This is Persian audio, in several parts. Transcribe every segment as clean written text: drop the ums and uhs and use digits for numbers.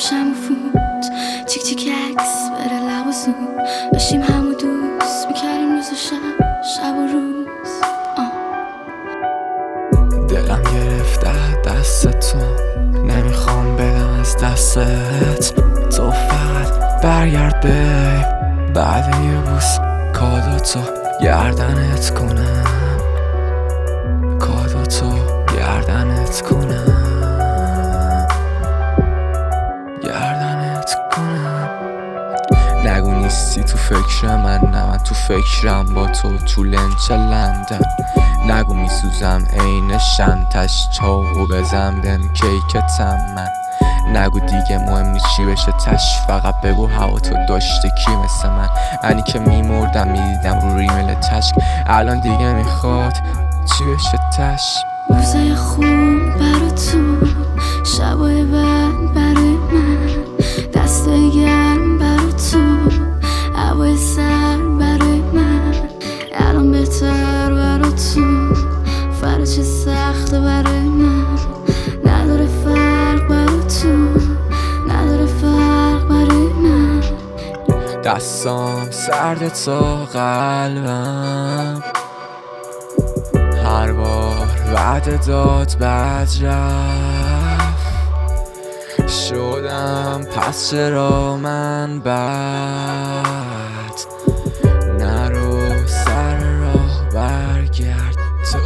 شم و فوت چیک چیک عکس بره لب و زود داشتیم همو دوست میکردیم روز و شب و روز دلم گرفته دست تو نمیخوام بدم از دستت تو فقط برگرد بیب بعد یه بوس کادو تو گردنت کنم کادو تو گردنت کنم نگو نیستی تو فکر من تو فکرم با تو لنچ لندن نگو میسوزم عین شمتش چاقو بزن بهم کیکتم من نگو دیگه مهم نیست چی بشه تش فقط بگو هوا تو داشته کی مثل منی که میمردم میدیدم رو ریمل تشک الان دیگه میخواد چی بشه تش روزای خوب برا تو شبای بد برای من دستای گرم برا تو هوای سر برای من الان بهتر برا تو فردا چه سخته برای من نداره فرق برا تو نداره فرق برای من دستام سرد تا قلبم هر بار وعده داد بعد رفت شدم پس چرا من بد نرو سر راه برگرد تو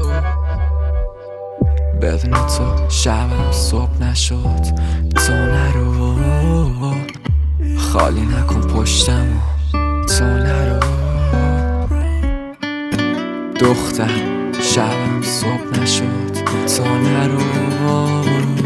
بدون تو شبم صبح نشد تو نرو خالی نکن پشتمو تو نرو دختر شبم صبح نشد تو نرو